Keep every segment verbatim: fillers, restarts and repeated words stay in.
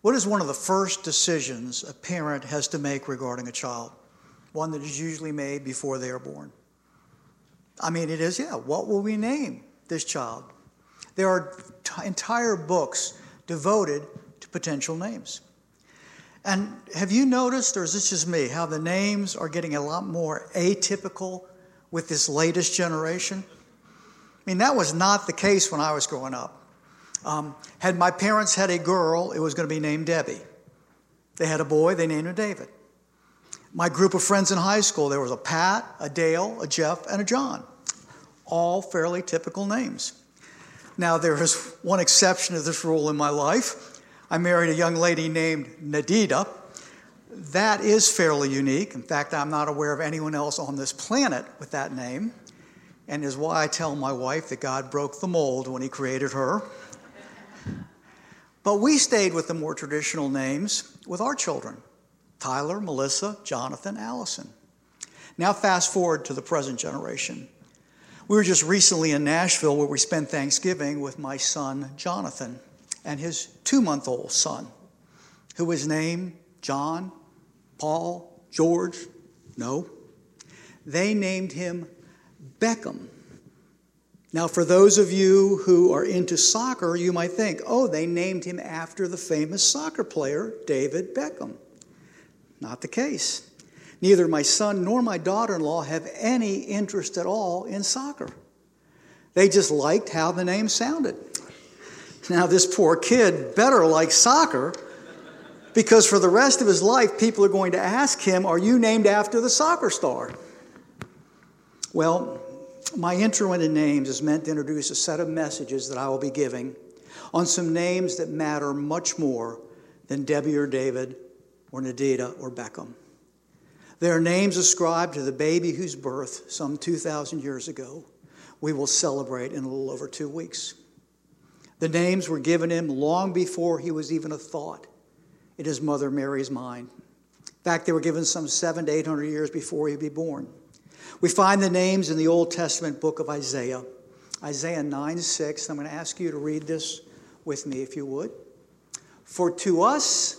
What is one of the first decisions a parent has to make regarding a child? One that is usually made before they are born. I mean, it is, yeah, what will we name this child? There are t- entire books devoted to potential names. And have you noticed, or is this just me, how the names are getting a lot more atypical with this latest generation? I mean, that was not the case when I was growing up. Um, had my parents had a girl, it was going to be named Debbie. They had a boy, they named him David. My group of friends in high school, there was a Pat, a Dale, a Jeff, and a John. All fairly typical names. Now, there is one exception to this rule in my life. I married a young lady named Nadida. That is fairly unique. In fact, I'm not aware of anyone else on this planet with that name, and is why I tell my wife that God broke the mold when he created her. But we stayed with the more traditional names with our children: Tyler, Melissa, Jonathan, Allison. Now fast forward to the present generation. We were just recently in Nashville where we spent Thanksgiving with my son, Jonathan, and his two-month-old son, who was named John, Paul, George. No. They named him Beckham. Now, for those of you who are into soccer, you might think, oh, they named him after the famous soccer player, David Beckham. Not the case. Neither my son nor my daughter-in-law have any interest at all in soccer. They just liked how the name sounded. Now, this poor kid better like soccer, because for the rest of his life, people are going to ask him, are you named after the soccer star? Well, my intro into names is meant to introduce a set of messages that I will be giving on some names that matter much more than Debbie or David or Nadida or Beckham. They are names ascribed to the baby whose birth some two thousand years ago we will celebrate in a little over two weeks. The names were given him long before he was even a thought in his mother Mary's mind. In fact, they were given some seven to eight hundred years before he'd be born. We find the names in the Old Testament book of Isaiah. Isaiah nine six. I'm going to ask you to read this with me if you would. For to us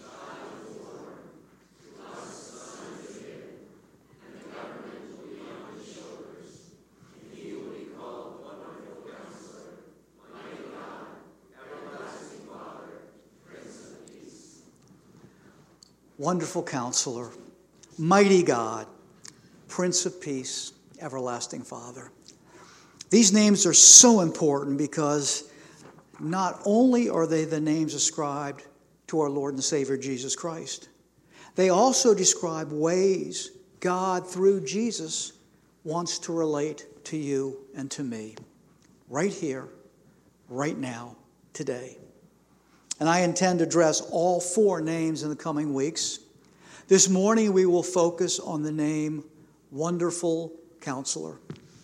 Wonderful Counselor, Mighty God, Prince of Peace, Everlasting Father. These names are so important because not only are they the names ascribed to our Lord and Savior Jesus Christ, they also describe ways God, through Jesus, wants to relate to you and to me, right here, right now, today. And I intend to address all four names in the coming weeks. This morning we will focus on the name Wonderful Counselor.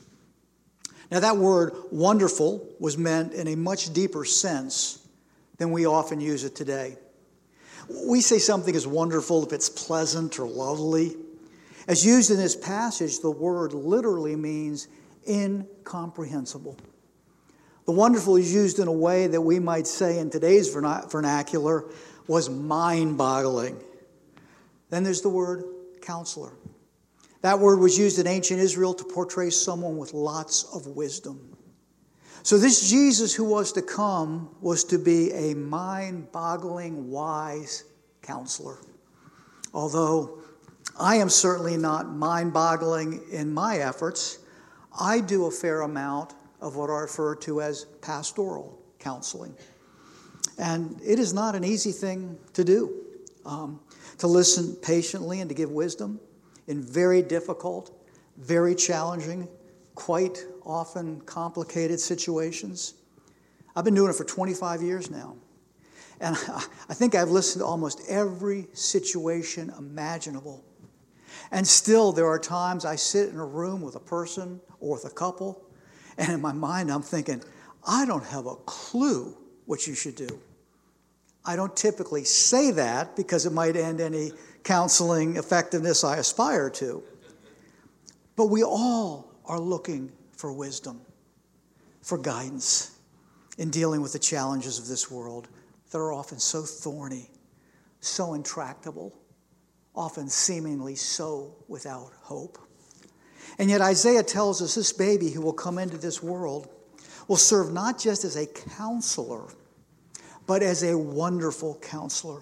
Now that word wonderful was meant in a much deeper sense than we often use it today. We say something is wonderful if it's pleasant or lovely. As used in this passage, the word literally means incomprehensible. The wonderful is used in a way that we might say in today's vernacular was mind-boggling. Then there's the word counselor. That word was used in ancient Israel to portray someone with lots of wisdom. So this Jesus who was to come was to be a mind-boggling, wise counselor. Although I am certainly not mind-boggling in my efforts, I do a fair amount of what I refer to as pastoral counseling. And it is not an easy thing to do, um, to listen patiently and to give wisdom in very difficult, very challenging, quite often complicated situations. I've been doing it for twenty-five years now. And I think I've listened to almost every situation imaginable. And still there are times I sit in a room with a person or with a couple, and in my mind, I'm thinking, I don't have a clue what you should do. I don't typically say that because it might end any counseling effectiveness I aspire to. But we all are looking for wisdom, for guidance in dealing with the challenges of this world, that are often so thorny, so intractable, often seemingly so without hope. And yet Isaiah tells us this baby who will come into this world will serve not just as a counselor, but as a wonderful counselor.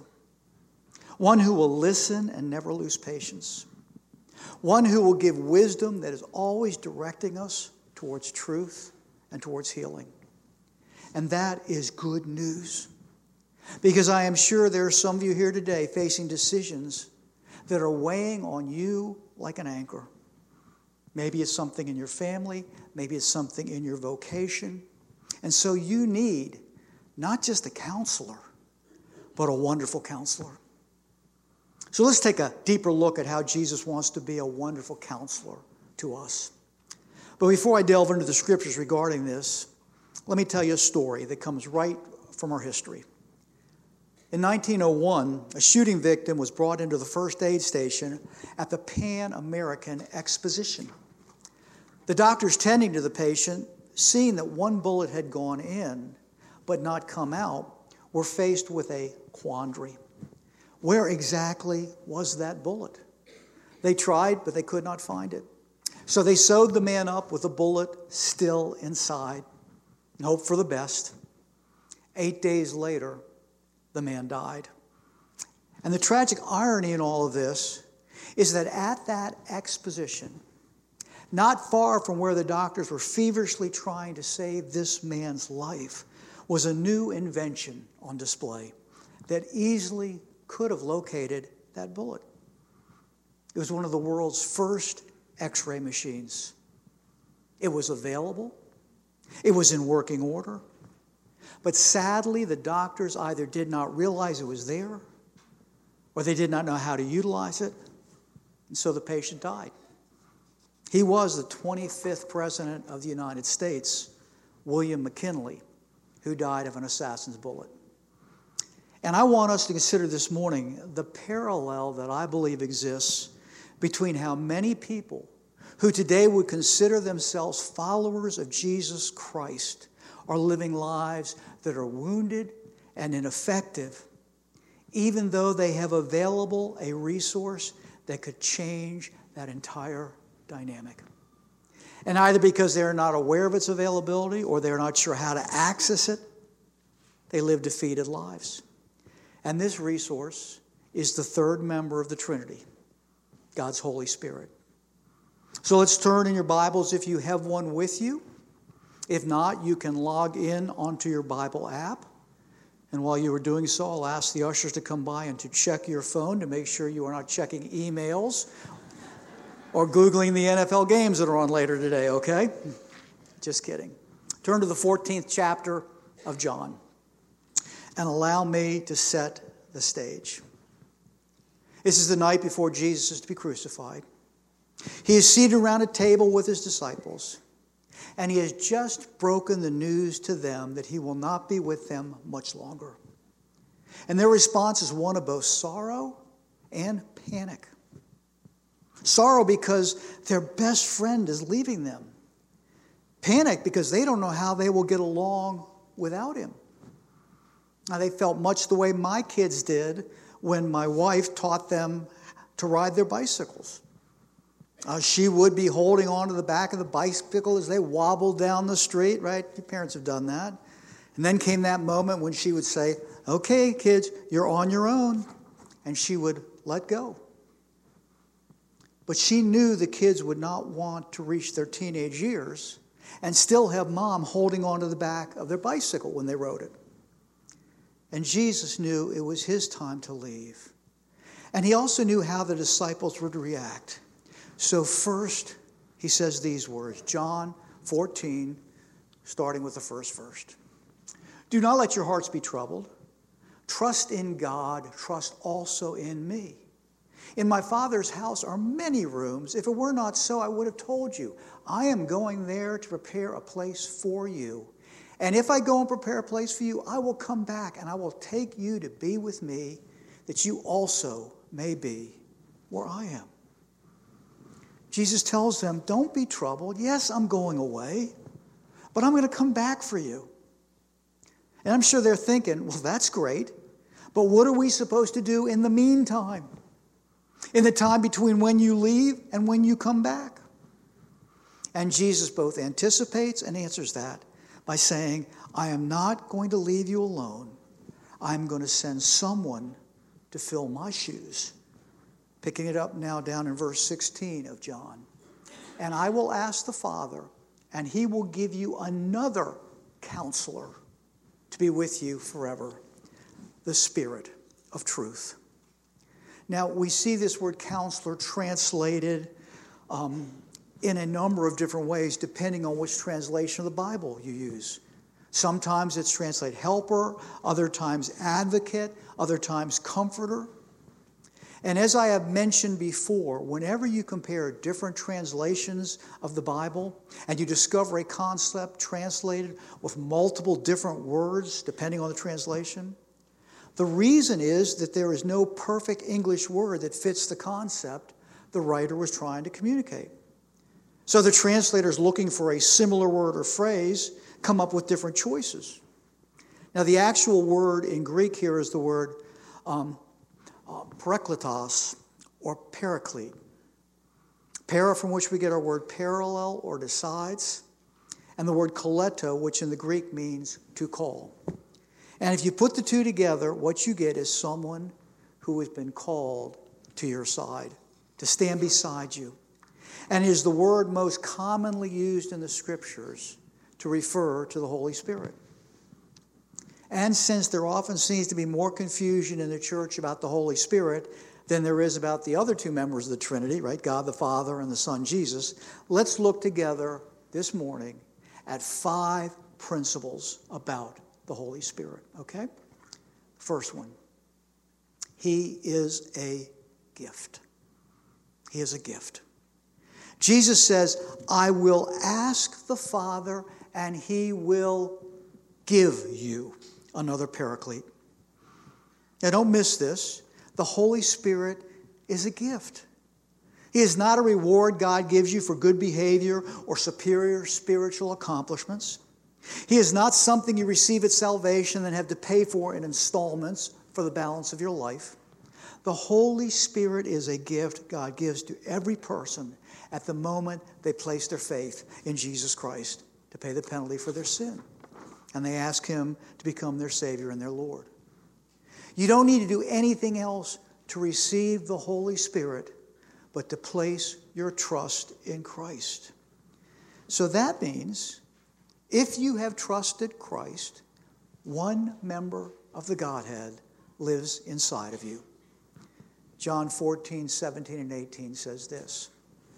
One who will listen and never lose patience. One who will give wisdom that is always directing us towards truth and towards healing. And that is good news. Because I am sure there are some of you here today facing decisions that are weighing on you like an anchor. Maybe it's something in your family. Maybe it's something in your vocation. And so you need not just a counselor, but a wonderful counselor. So let's take a deeper look at how Jesus wants to be a wonderful counselor to us. But before I delve into the scriptures regarding this, let me tell you a story that comes right from our history. In nineteen oh one, a shooting victim was brought into the first aid station at the Pan American Exposition. The doctors tending to the patient, seeing that one bullet had gone in but not come out, were faced with a quandary. Where exactly was that bullet? They tried, but they could not find it. So they sewed the man up with a bullet still inside and hoped for the best. Eight days later, the man died. And the tragic irony in all of this is that at that exposition, not far from where the doctors were feverishly trying to save this man's life, was a new invention on display that easily could have located that bullet. It was one of the world's first X-ray machines. It was available. It was in working order. But sadly, the doctors either did not realize it was there, or they did not know how to utilize it, and so the patient died. He was the twenty-fifth President of the United States, William McKinley, who died of an assassin's bullet. And I want us to consider this morning the parallel that I believe exists between how many people who today would consider themselves followers of Jesus Christ are living lives that are wounded and ineffective, even though they have available a resource that could change that entire dynamic. And either because they're not aware of its availability or they're not sure how to access it, they live defeated lives. And this resource is the third member of the Trinity, God's Holy Spirit. So let's turn in your Bibles if you have one with you. If not, you can log in onto your Bible app. And while you are doing so, I'll ask the ushers to come by and to check your phone to make sure you are not checking emails or Googling the N F L games that are on later today, okay? Just kidding. Turn to the fourteenth chapter of John and allow me to set the stage. This is the night before Jesus is to be crucified. He is seated around a table with his disciples, and he has just broken the news to them that he will not be with them much longer. And their response is one of both sorrow and panic. Sorrow because their best friend is leaving them. Panic because they don't know how they will get along without him. Now, they felt much the way my kids did when my wife taught them to ride their bicycles. Uh, she would be holding on to the back of the bicycle as they wobbled down the street, right? Your parents have done that. And then came that moment when she would say, "Okay, kids, you're on your own." And she would let go. But she knew the kids would not want to reach their teenage years and still have mom holding on to the back of their bicycle when they rode it. And Jesus knew it was his time to leave. And he also knew how the disciples would react. So first, he says these words, John fourteen, starting with the first verse. "Do not let your hearts be troubled. Trust in God, trust also in me. In my Father's house are many rooms. If it were not so, I would have told you. I am going there to prepare a place for you. And if I go and prepare a place for you, I will come back and I will take you to be with me, that you also may be where I am." Jesus tells them, don't be troubled. Yes, I'm going away, but I'm going to come back for you. And I'm sure they're thinking, well, that's great, but what are we supposed to do in the meantime? In the time between when you leave and when you come back? And Jesus both anticipates and answers that by saying, I am not going to leave you alone. I'm going to send someone to fill my shoes. Picking it up now down in verse sixteen of John. And I will ask the Father, and he will give you another counselor to be with you forever, the Spirit of truth. Now, we see this word counselor translated um, in a number of different ways, depending on which translation of the Bible you use. Sometimes it's translated helper, other times advocate, other times comforter. And as I have mentioned before, whenever you compare different translations of the Bible and you discover a concept translated with multiple different words, depending on the translation, the reason is that there is no perfect English word that fits the concept the writer was trying to communicate. So the translators looking for a similar word or phrase come up with different choices. Now the actual word in Greek here is the word um, uh, parakletos or paraclete. Para, from which we get our word parallel or to sides, and the word koleto, which in the Greek means to call. And if you put the two together, what you get is someone who has been called to your side, to stand beside you. And it is the word most commonly used in the Scriptures to refer to the Holy Spirit. And since there often seems to be more confusion in the church about the Holy Spirit than there is about the other two members of the Trinity, right? God the Father and the Son Jesus, let's look together this morning at five principles about the Holy Spirit, okay? First one, he is a gift. He is a gift. Jesus says, I will ask the Father and he will give you another paraclete. Now don't miss this. The Holy Spirit is a gift. He is not a reward God gives you for good behavior or superior spiritual accomplishments. He is not something you receive at salvation and have to pay for in installments for the balance of your life. The Holy Spirit is a gift God gives to every person at the moment they place their faith in Jesus Christ to pay the penalty for their sin. And they ask him to become their Savior and their Lord. You don't need to do anything else to receive the Holy Spirit but to place your trust in Christ. So that means if you have trusted Christ, one member of the Godhead lives inside of you. John fourteen, seventeen, and eighteen says this.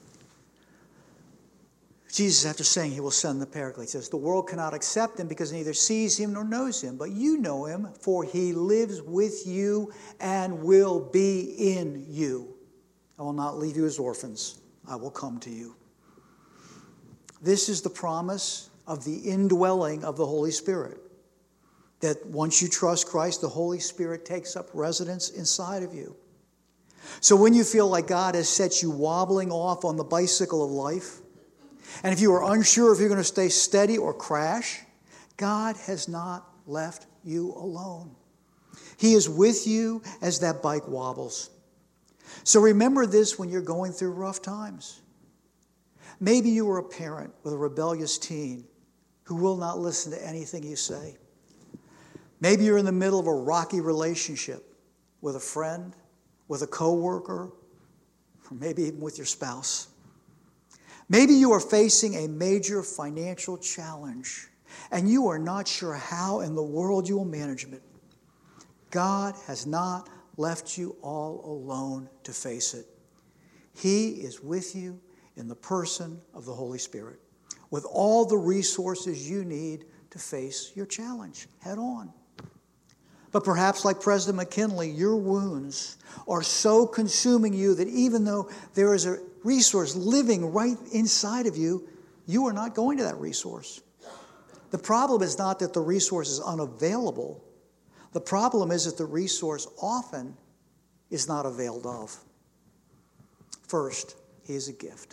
Jesus, after saying he will send the Paraclete, says, the world cannot accept him because it neither sees him nor knows him. But you know him, for he lives with you and will be in you. I will not leave you as orphans. I will come to you. This is the promise of the indwelling of the Holy Spirit. That once you trust Christ, the Holy Spirit takes up residence inside of you. So when you feel like God has set you wobbling off on the bicycle of life, and if you are unsure if you're going to stay steady or crash, God has not left you alone. He is with you as that bike wobbles. So remember this when you're going through rough times. Maybe you are a parent with a rebellious teen who will not listen to anything you say. Maybe you're in the middle of a rocky relationship with a friend, with a coworker, or maybe even with your spouse. Maybe you are facing a major financial challenge and you are not sure how in the world you will manage it. God has not left you all alone to face it. He is with you in the person of the Holy Spirit, with all the resources you need to face your challenge head on. But perhaps like President McKinley, your wounds are so consuming you that even though there is a resource living right inside of you, you are not going to that resource. The problem is not that the resource is unavailable. The problem is that the resource often is not availed of. First, he is a gift.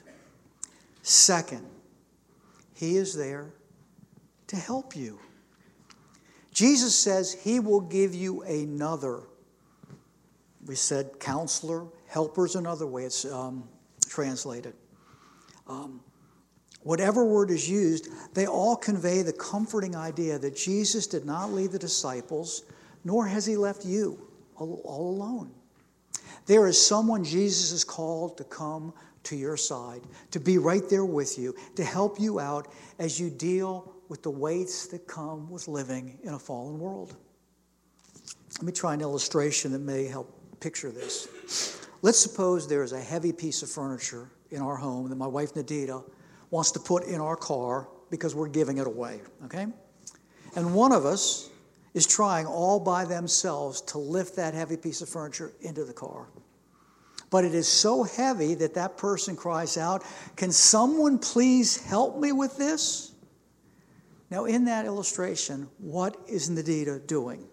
Second, he is there to help you. Jesus says he will give you another. We said counselor, helper is another way it's um, translated. Um, whatever word is used, they all convey the comforting idea that Jesus did not leave the disciples, nor has he left you all, all alone. There is someone Jesus has called to come to your side, to be right there with you, to help you out as you deal with the weights that come with living in a fallen world. Let me try an illustration that may help picture this. Let's suppose there is a heavy piece of furniture in our home that my wife Nadita wants to put in our car because we're giving it away, okay? And one of us is trying all by themselves to lift that heavy piece of furniture into the car. But it is so heavy that that person cries out, "Can someone please help me with this?" Now, in that illustration, what is Nadita doing?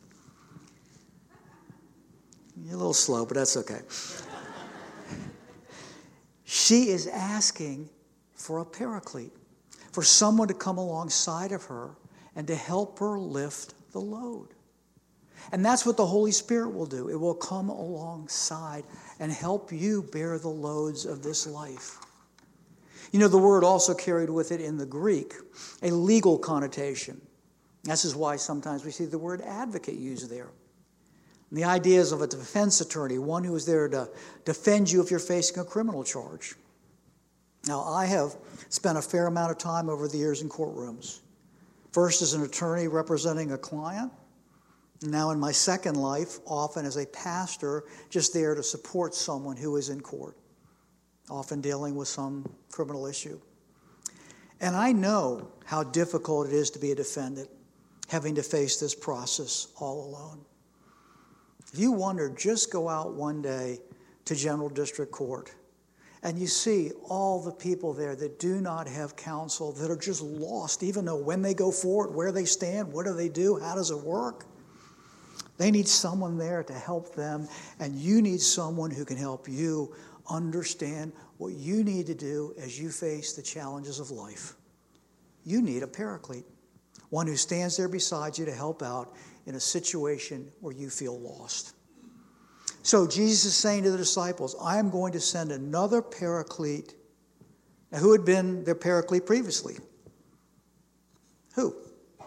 You're a little slow, but that's okay. She is asking for a paraclete, for someone to come alongside of her and to help her lift the load. And that's what the Holy Spirit will do. It will come alongside and help you bear the loads of this life. You know, the word also carried with it in the Greek a legal connotation. This is why sometimes we see the word advocate used there. And the idea is of a defense attorney, one who is there to defend you if you're facing a criminal charge. Now, I have spent a fair amount of time over the years in courtrooms. First as an attorney representing a client. Now in my second life, often as a pastor, just there to support someone who is in court, often dealing with some criminal issue. And I know how difficult it is to be a defendant, having to face this process all alone. If you wonder, just go out one day to General District Court and you see all the people there that do not have counsel, that are just lost, even though when they go forward, where they stand, what do they do, how does it work? They need someone there to help them, and you need someone who can help you understand what you need to do as you face the challenges of life. You need a paraclete, one who stands there beside you to help out in a situation where you feel lost. So Jesus is saying to the disciples, I am going to send another paraclete. Now, who had been their paraclete previously? Who?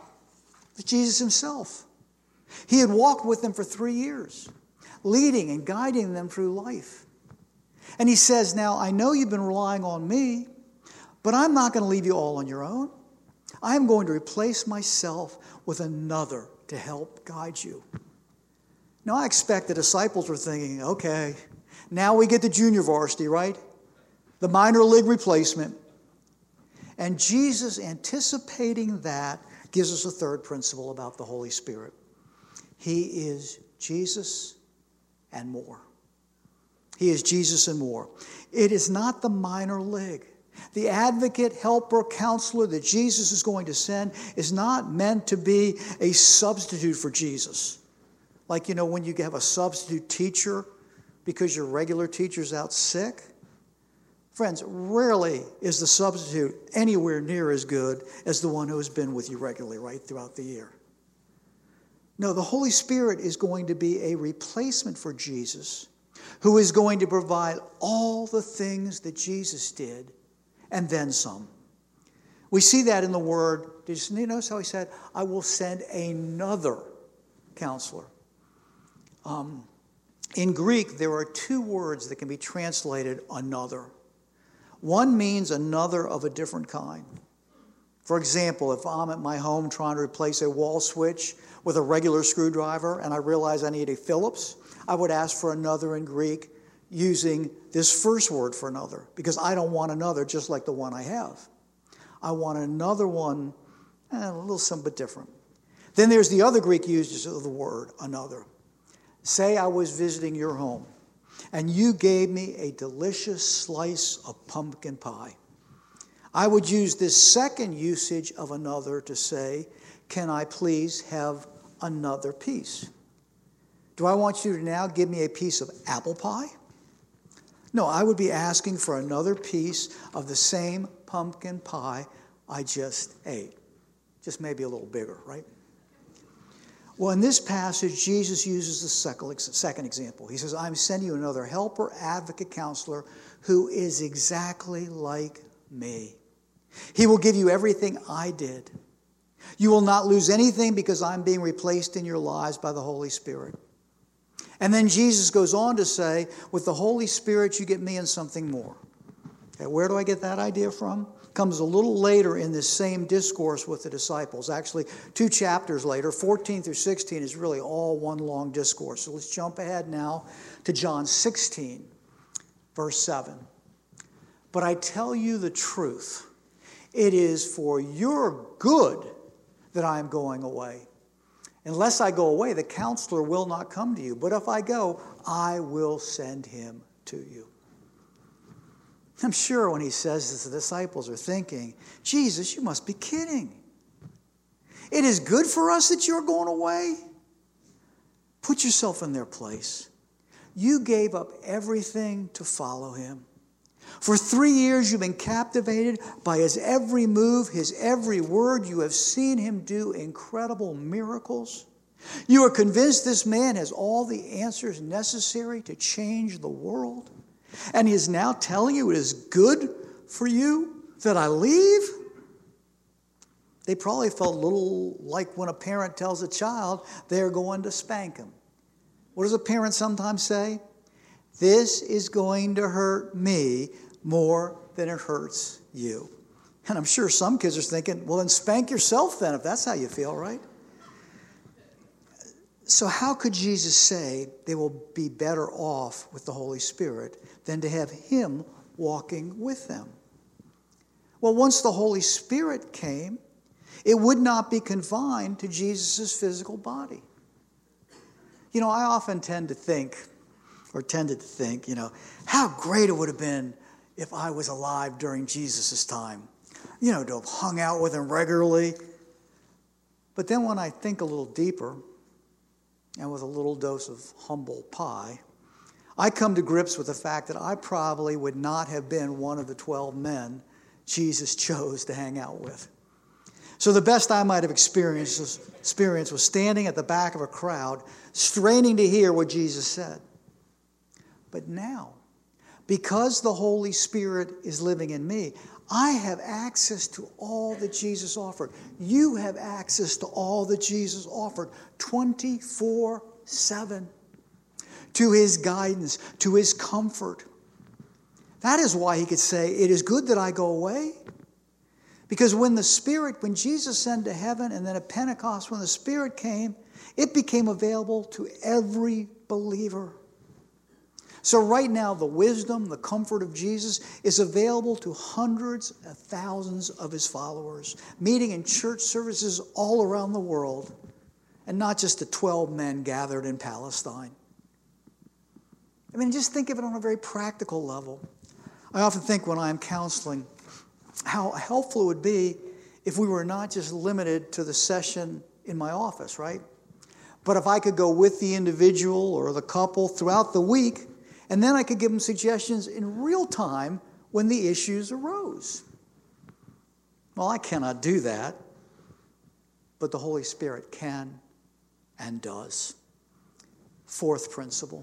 Jesus himself. He had walked with them for three years, leading and guiding them through life. And he says, now, I know you've been relying on me, but I'm not going to leave you all on your own. I'm going to replace myself with another to help guide you. Now, I expect the disciples were thinking, okay, now we get the junior varsity, right? The minor league replacement. And Jesus, anticipating that, gives us a third principle about the Holy Spirit. He is Jesus and more. He is Jesus and more. It is not the minor league. The advocate, helper, counselor that Jesus is going to send is not meant to be a substitute for Jesus. Like, you know, when you have a substitute teacher because your regular teacher's out sick. Friends, rarely is the substitute anywhere near as good as the one who has been with you regularly right throughout the year. No, the Holy Spirit is going to be a replacement for Jesus, who is going to provide all the things that Jesus did, and then some. We see that in the word. Did you notice how he said, I will send another counselor? Um, in Greek, there are two words that can be translated another. One means another of a different kind. For example, if I'm at my home trying to replace a wall switch with a regular screwdriver and I realize I need a Phillips, I would ask for another in Greek using this first word for another, because I don't want another just like the one I have. I want another one, eh, a little something different. Then there's the other Greek usage of the word another. Say I was visiting your home and you gave me a delicious slice of pumpkin pie. I would use this second usage of another to say, can I please have another piece? Do I want you to now give me a piece of apple pie? No, I would be asking for another piece of the same pumpkin pie I just ate. Just maybe a little bigger, right? Well, in this passage, Jesus uses the second example. He says, I'm sending you another helper, advocate, counselor, who is exactly like me. He will give you everything I did. You will not lose anything because I'm being replaced in your lives by the Holy Spirit. And then Jesus goes on to say, with the Holy Spirit, you get me and something more. Okay, where do I get that idea from? Comes a little later in this same discourse with the disciples. Actually, two chapters later, fourteen through sixteen, is really all one long discourse. So let's jump ahead now to John sixteen, verse seven. But I tell you the truth, it is for your good that I am going away. Unless I go away, the counselor will not come to you. But if I go, I will send him to you. I'm sure when he says this, the disciples are thinking, Jesus, you must be kidding. It is good for us that you're going away. Put yourself in their place. You gave up everything to follow him. For three years you've been captivated by his every move, his every word. You have seen him do incredible miracles. You are convinced this man has all the answers necessary to change the world. And he is now telling you it is good for you that I leave? They probably felt a little like when a parent tells a child they're going to spank him. What does a parent sometimes say? This is going to hurt me more than it hurts you. And I'm sure some kids are thinking, well, then spank yourself then, if that's how you feel, right? So how could Jesus say they will be better off with the Holy Spirit than to have him walking with them? Well, once the Holy Spirit came, it would not be confined to Jesus' physical body. You know, I often tend to think, or tended to think, you know, how great it would have been if I was alive during Jesus' time. You know, to have hung out with him regularly. But then when I think a little deeper, and with a little dose of humble pie, I come to grips with the fact that I probably would not have been one of the twelve men Jesus chose to hang out with. So the best I might have experienced was, experienced was standing at the back of a crowd, straining to hear what Jesus said. But now, because the Holy Spirit is living in me, I have access to all that Jesus offered. You have access to all that Jesus offered twenty-four seven. To his guidance, to his comfort. That is why he could say, it is good that I go away. Because when the Spirit, when Jesus ascended to heaven, and then at Pentecost, when the Spirit came, it became available to every believer. So right now, the wisdom, the comfort of Jesus is available to hundreds of thousands of his followers, meeting in church services all around the world, and not just to twelve men gathered in Palestine. I mean, just think of it on a very practical level. I often think when I'm counseling, how helpful it would be if we were not just limited to the session in my office, right? But if I could go with the individual or the couple throughout the week, and then I could give them suggestions in real time when the issues arose. Well, I cannot do that, but the Holy Spirit can and does. Fourth principle.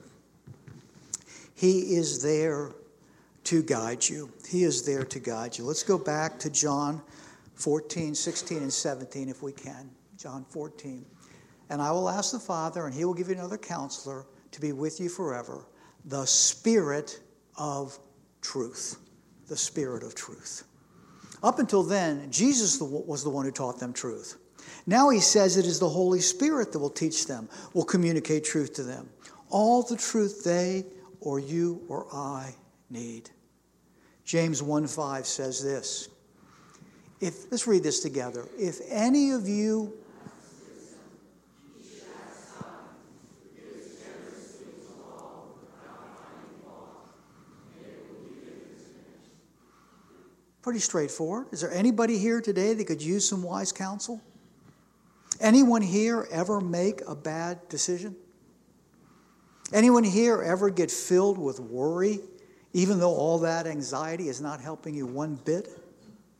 He is there to guide you. He is there to guide you. Let's go back to John fourteen, sixteen, and seventeen if we can. John fourteen. And I will ask the Father, and he will give you another counselor to be with you forever. The Spirit of truth. The Spirit of truth. Up until then, Jesus was the one who taught them truth. Now he says it is the Holy Spirit that will teach them, will communicate truth to them. All the truth they or you or I need. James one five says this. If, let's read this together. If any of you Pretty straightforward. Is there anybody here today that could use some wise counsel? Anyone here ever make a bad decision? Anyone here ever get filled with worry, even though all that anxiety is not helping you one bit?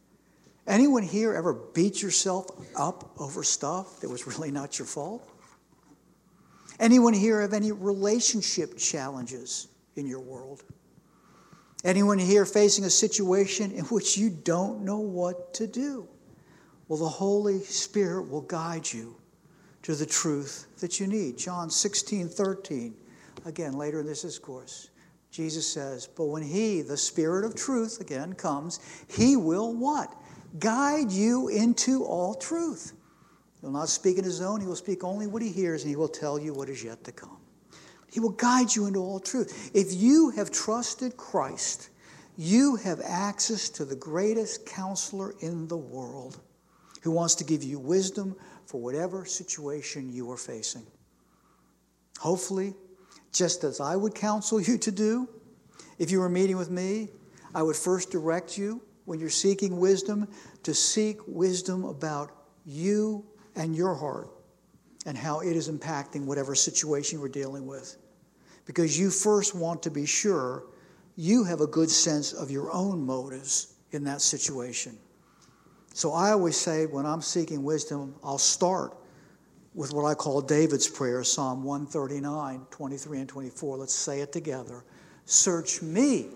Anyone here ever beat yourself up over stuff that was really not your fault? Anyone here have any relationship challenges in your world? Anyone here facing a situation in which you don't know what to do? Well, the Holy Spirit will guide you to the truth that you need. John sixteen thirteen, again, later in this discourse, Jesus says, but when he, the Spirit of truth, again, comes, he will what? Guide you into all truth. He will not speak in his own. He will speak only what he hears, and he will tell you what is yet to come. He will guide you into all truth. If you have trusted Christ, you have access to the greatest counselor in the world who wants to give you wisdom for whatever situation you are facing. Hopefully, just as I would counsel you to do, if you were meeting with me, I would first direct you, when you're seeking wisdom, to seek wisdom about you and your heart and how it is impacting whatever situation we're dealing with. Because you first want to be sure you have a good sense of your own motives in that situation. So I always say when I'm seeking wisdom, I'll start with what I call David's prayer, Psalm one thirty-nine, twenty-three and twenty-four. Let's say it together. Search me.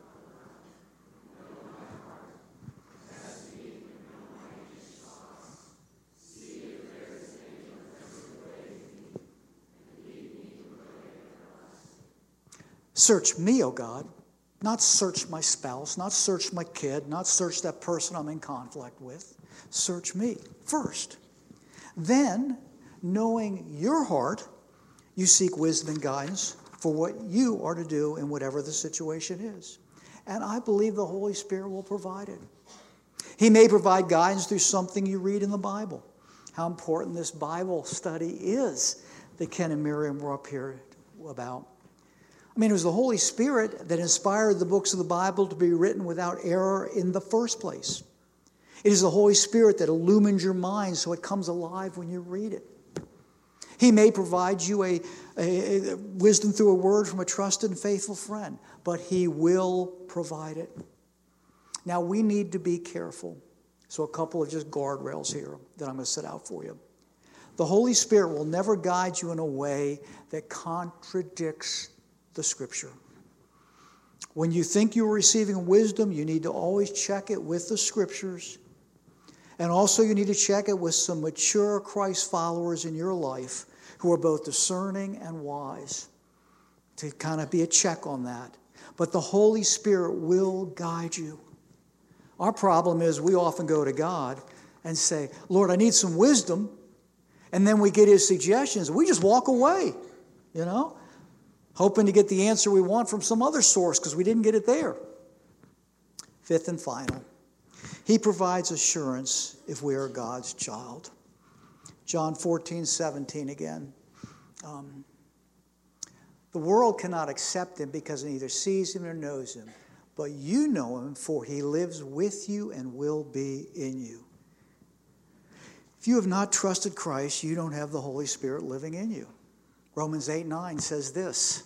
Search me, O God. Not search my spouse, not search my kid, not search that person I'm in conflict with. Search me first. Then, knowing your heart, you seek wisdom and guidance for what you are to do in whatever the situation is. And I believe the Holy Spirit will provide it. He may provide guidance through something you read in the Bible. How important this Bible study is that Ken and Miriam were up here about. I mean, it was the Holy Spirit that inspired the books of the Bible to be written without error in the first place. It is the Holy Spirit that illumines your mind so it comes alive when you read it. He may provide you a, a, a wisdom through a word from a trusted and faithful friend, but he will provide it. Now, we need to be careful. So a couple of just guardrails here that I'm going to set out for you. The Holy Spirit will never guide you in a way that contradicts the Scripture. When you think you are receiving wisdom, you need to always check it with the Scriptures. And also you need to check it with some mature Christ followers in your life who are both discerning and wise, to kind of be a check on that. But the Holy Spirit will guide you. Our problem is we often go to God and say, Lord, I need some wisdom. And then we get his suggestions. We just walk away, you know, hoping to get the answer we want from some other source because we didn't get it there. Fifth and final, he provides assurance if we are God's child. John fourteen, seventeen again. Um, the world cannot accept him because it neither sees him nor knows him. But you know him, for he lives with you and will be in you. If you have not trusted Christ, you don't have the Holy Spirit living in you. Romans eight nine says this.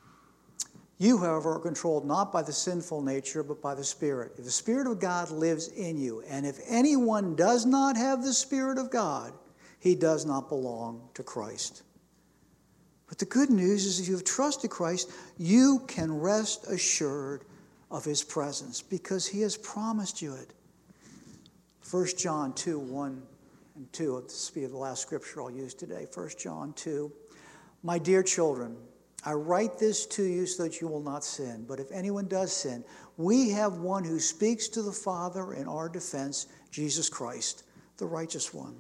You, however, are controlled not by the sinful nature, but by the Spirit. If the Spirit of God lives in you, and if anyone does not have the Spirit of God, he does not belong to Christ. But the good news is if you have trusted Christ, you can rest assured of his presence because he has promised you it. First John two, one and two, this will be the last scripture I'll use today. First John two. My dear children, I write this to you so that you will not sin. But if anyone does sin, we have one who speaks to the Father in our defense, Jesus Christ, the righteous one.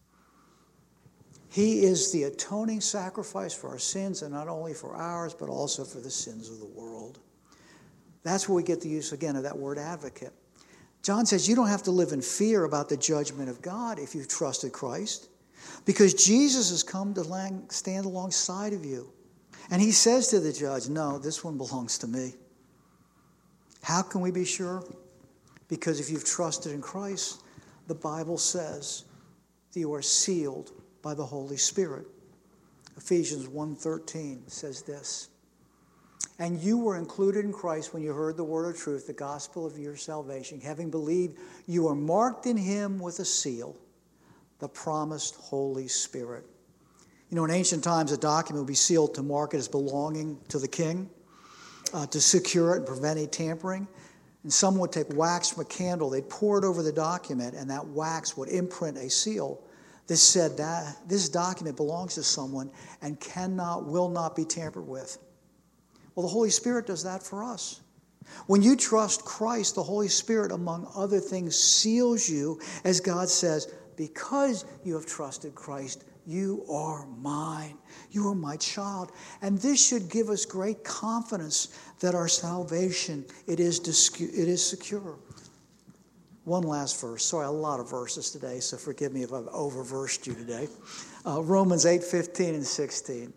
He is the atoning sacrifice for our sins, and not only for ours, but also for the sins of the world. That's where we get the use, again, of that word advocate. John says you don't have to live in fear about the judgment of God if you've trusted Christ, because Jesus has come to stand alongside of you. And he says to the judge, no, this one belongs to me. How can we be sure? Because if you've trusted in Christ, the Bible says that you are sealed by the Holy Spirit. Ephesians one thirteen says this. And you were included in Christ when you heard the word of truth, the gospel of your salvation. Having believed, you are marked in him with a seal, the promised Holy Spirit. You know, in ancient times, a document would be sealed to mark it as belonging to the king, uh, to secure it and prevent any tampering. And someone would take wax from a candle, they'd pour it over the document, and that wax would imprint a seal. This said that this document belongs to someone and cannot, will not be tampered with. Well, the Holy Spirit does that for us. When you trust Christ, the Holy Spirit, among other things, seals you, as God says, because you have trusted Christ, you are mine. You are my child. And this should give us great confidence that our salvation, it is, discu- it is secure. One last verse. Sorry, a lot of verses today, so forgive me if I've overversed you today. Uh, Romans eight, fifteen and sixteen.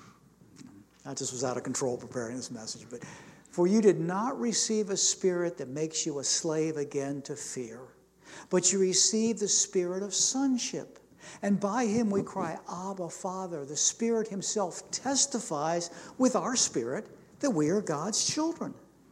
I just was out of control preparing this message. But for you did not receive a spirit that makes you a slave again to fear, but you received the spirit of sonship. And by him we cry, Abba, Father. The Spirit himself testifies with our spirit that we are God's children.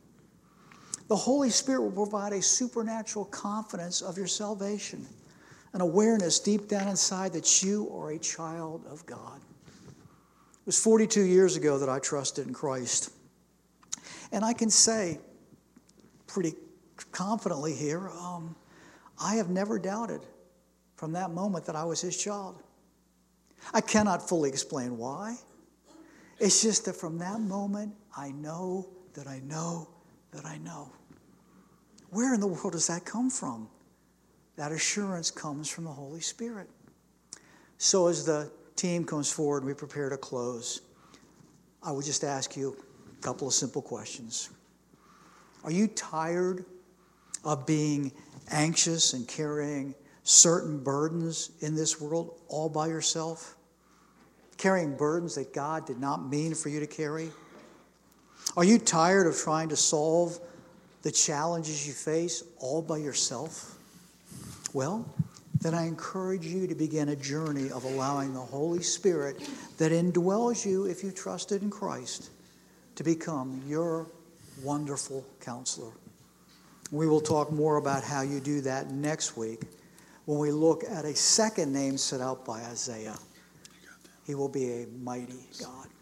The Holy Spirit will provide a supernatural confidence of your salvation, an awareness deep down inside that you are a child of God. It was forty-two years ago that I trusted in Christ. And I can say pretty confidently here, um, I have never doubted from that moment that I was his child. I cannot fully explain why. It's just that from that moment, I know that I know that I know. Where in the world does that come from? That assurance comes from the Holy Spirit. So as the team comes forward and we prepare to close, I would just ask you a couple of simple questions. Are you tired of being anxious and carrying certain burdens in this world all by yourself? Carrying burdens that God did not mean for you to carry? Are you tired of trying to solve the challenges you face all by yourself? Well, then I encourage you to begin a journey of allowing the Holy Spirit that indwells you if you trusted in Christ to become your wonderful counselor. We will talk more about how you do that next week when we look at a second name set out by Isaiah. He will be a mighty God.